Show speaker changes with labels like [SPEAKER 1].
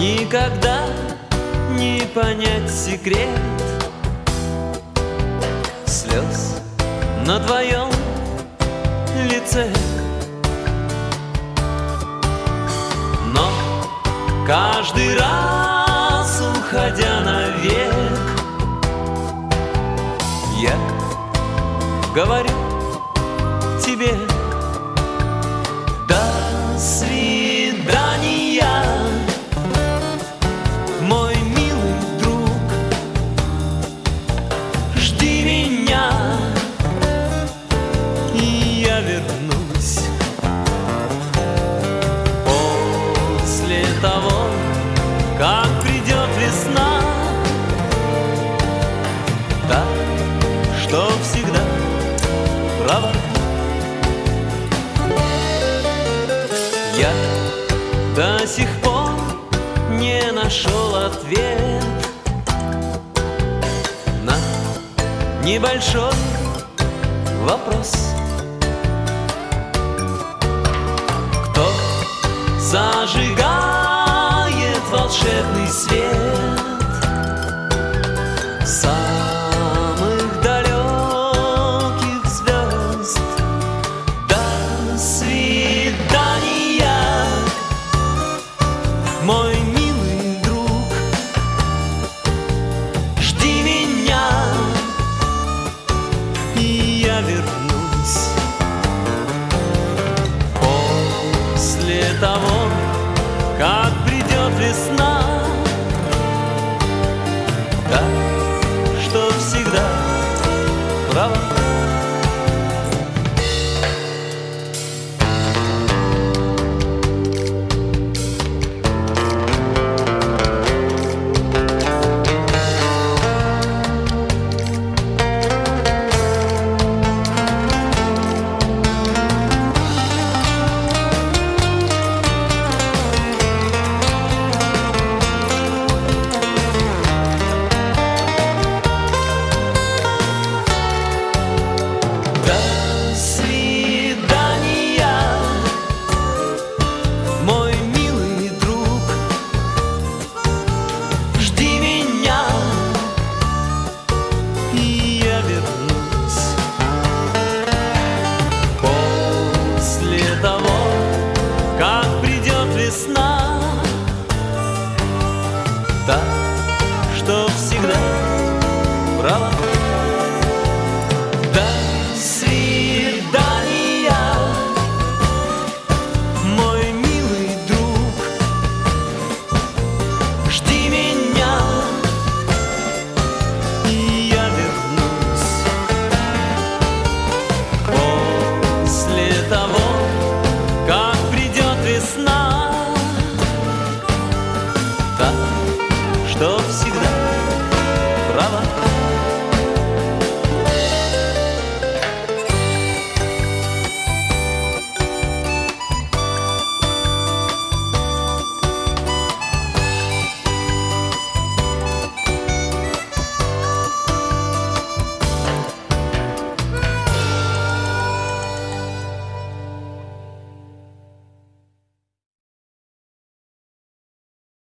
[SPEAKER 1] Никогда не понять секрет слез на твоем лице. Но каждый раз, уходя навек, я говорю тебе: до свидания, мой милый друг. Жди меня, и я вернусь после того, как придет весна, та, что всегда права. Я до сих пор не нашел ответ на небольшой вопрос: кто зажигает волшебный свет самых далеких звезд? До свидания, мой милый друг. Жди меня, и я вернусь после того, как придет весна, та, что всегда права. Весна, та, что всегда права. До свидания, мой милый друг. Жди меня, и я вернусь после того, как придет весна, та, что всегда